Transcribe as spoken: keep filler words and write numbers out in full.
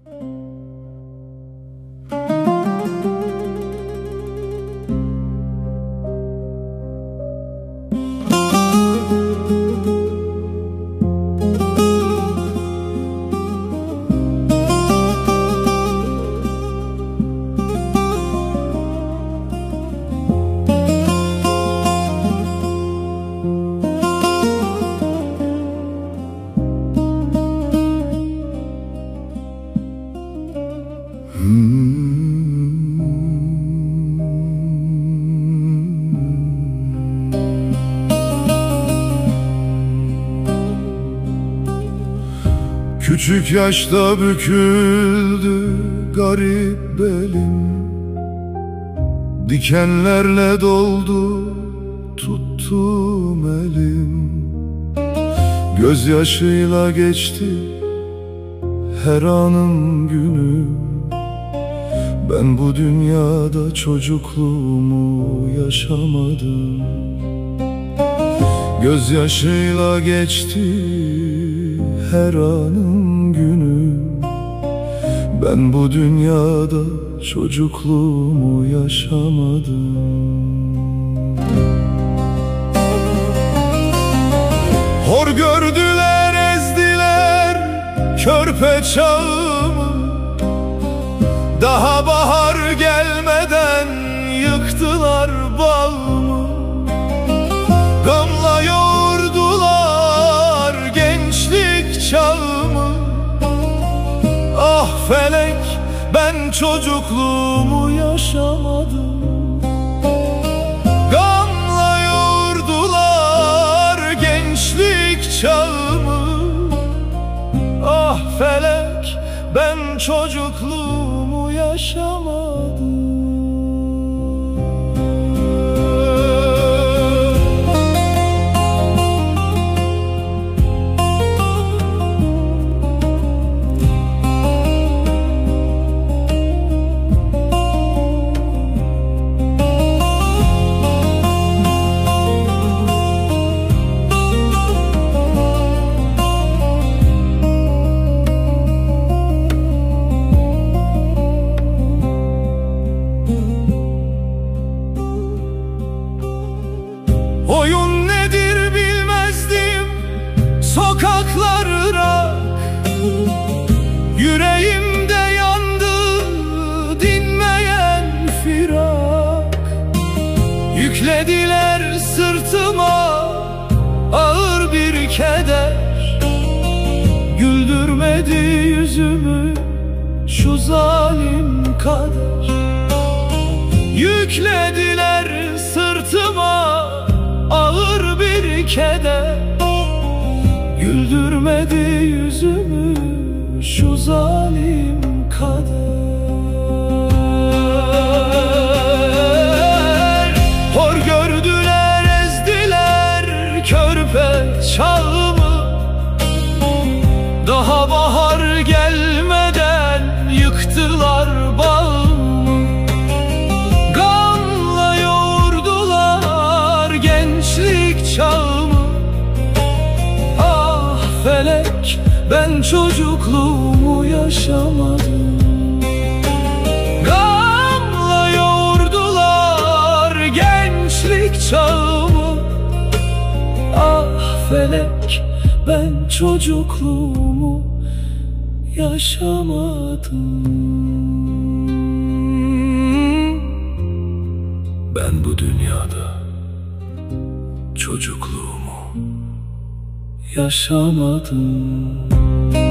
Küçük yaşta büküldü garip belim, dikenlerle doldu tuttum elim. Gözyaşıyla geçti her anım günüm. Ben bu dünyada çocukluğumu yaşamadım. Gözyaşıyla geçti her anım günüm. Ben bu dünyada çocukluğumu yaşamadım. Hor gördüler, ezdiler körpe çağımı. Daha bahar gelmeden yıktılar bağımı. Gamla yoğurdular gençlik çağımı. Ah felek, ben çocukluğumu yaşamadım. Gamla yoğurdular gençlik çağımı. Ah felek, ben çocukluğumu yaşamadım. Oyun nedir bilmezdim, sokaklar rak. Yüreğimde yandı dinmeyen firak. Yüklediler sırtıma ağır bir keder. Güldürmedi yüzümü şu zalim kader. Yüklediler sırtıma ağır bir keder. Güldürmedi yüzümü şu zalim kader. Hor gördüler, ezdiler körpe çağımı. Daha bahar gelmeden yıktılar bağımı. Gamla yoğurdular gençlik çağımı. Ah felek, ben çocukluğumu yaşamadım. Gamla yoğurdular gençlik çağımı. Ah felek, ben çocukluğumu yaşamadım. Ben bu dünyada çocukluğumu yaşamadım.